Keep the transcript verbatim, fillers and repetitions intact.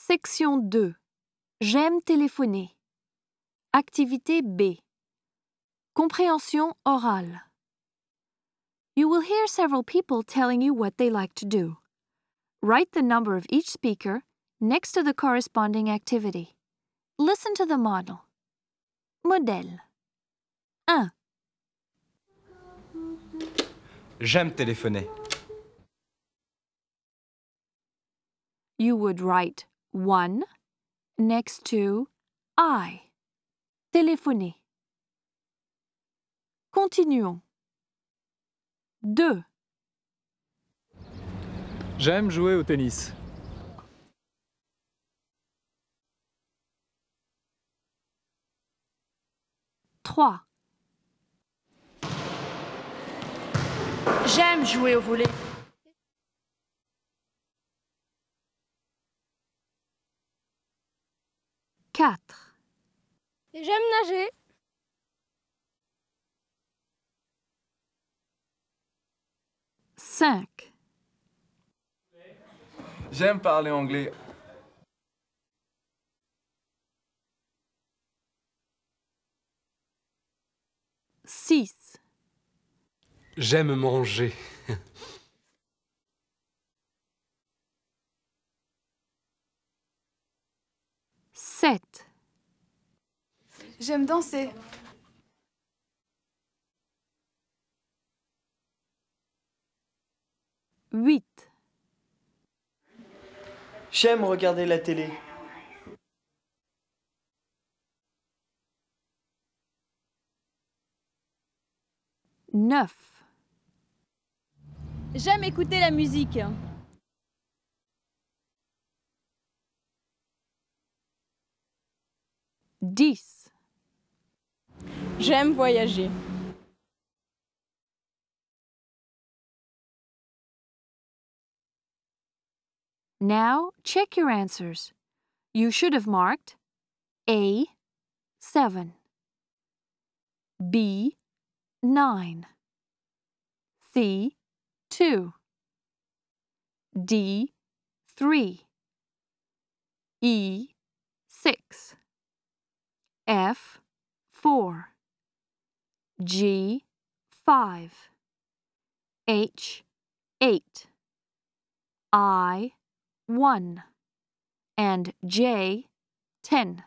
Section deux. J'aime téléphoner. Activité B. Compréhension orale. You will hear several people telling you what they like to do. Write the number of each speaker next to the corresponding activity. Listen to the model. Modèle. un. J'aime téléphoner. You would write one next to I. Téléphoner. Continuons. deux. J'aime jouer au tennis. trois. J'aime jouer au volley. quatre. J'aime nager. cinq. J'aime parler anglais. six. J'aime manger. sept. J'aime danser. huit. J'aime regarder la télé. neuf. J'aime écouter la musique. dix. J'aime voyager. Now check your answers. You should have marked A, seven, B, nine, C, two, D, three, E, six, F, four, G, five, H, eight, I, one, and J, ten.